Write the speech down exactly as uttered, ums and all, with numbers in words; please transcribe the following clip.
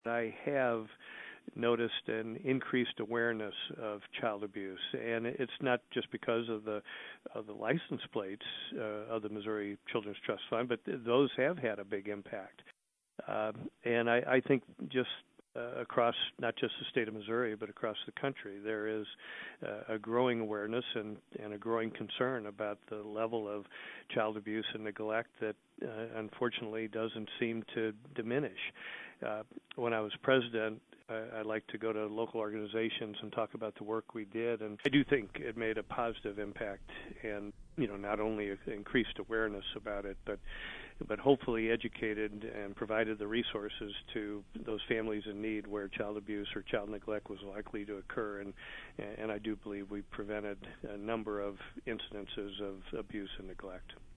I have noticed an increased awareness of child abuse, and it's not just because of the of the license plates uh, of the Missouri Children's Trust Fund, but th- those have had a big impact. Uh, and I, I think just uh, across not just the state of Missouri, but across the country, there is uh, a growing awareness and, and a growing concern about the level of child abuse and neglect that uh, unfortunately doesn't seem to diminish. Uh, when I was president, I, I like to go to local organizations and talk about the work we did, and I do think it made a positive impact, and you know, not only increased awareness about it, but but hopefully educated and provided the resources to those families in need where child abuse or child neglect was likely to occur, and and I do believe we prevented a number of incidences of abuse and neglect.